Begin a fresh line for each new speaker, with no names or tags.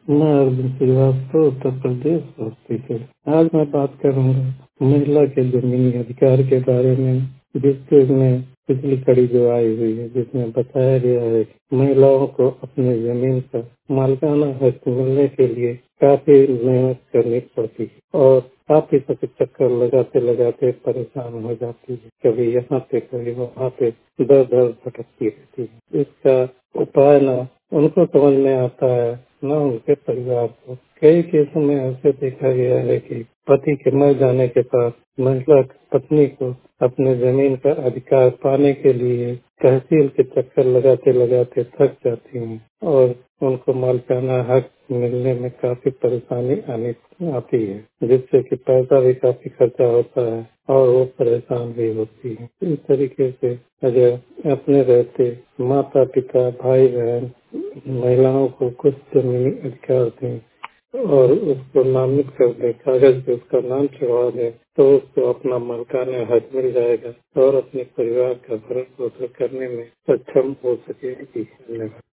मैं अरविंद श्रीवास्तव, उत्तर प्रदेश बस्ती से। आज मैं बात करूंगा महिला के जमीनी अधिकार के बारे में, जिसमें पिछली कड़ी जो आई हुई है, जिसमें बताया गया है कि महिलाओं को अपने जमीन पर मालिकाना हक मिलने के लिए काफी मेहनत करनी पड़ती है और काफी चक्कर लगाते लगाते परेशान हो जाती है। कभी यहाँ पे कभी वहाँ पे दर दर भटकती रहती है। इसका उपाय न उनको समझ में आता है न उनके परिवार को। कई केसों में ऐसे देखा गया है कि पति के मर जाने के बाद महिला पत्नी को अपने जमीन का अधिकार पाने के लिए तहसील के चक्कर लगाते लगाते थक जाती हैं और उनको मालिकाना हक मिलने में काफी परेशानी आती है, जिससे कि पैसा भी काफी खर्चा होता है और वो परेशान भी होती है। इस तरीके से अगर अपने रहते माता पिता भाई बहन महिलाओं को कुछ जमीनी अधिकार दें और उसको नामित कर दे, कागज पे उसका नाम चढ़वा दे, तो उसको अपना मालिकाना हक मिल जाएगा और अपने परिवार का भरण पोषण करने में सक्षम हो सकेगी। धन्यवाद।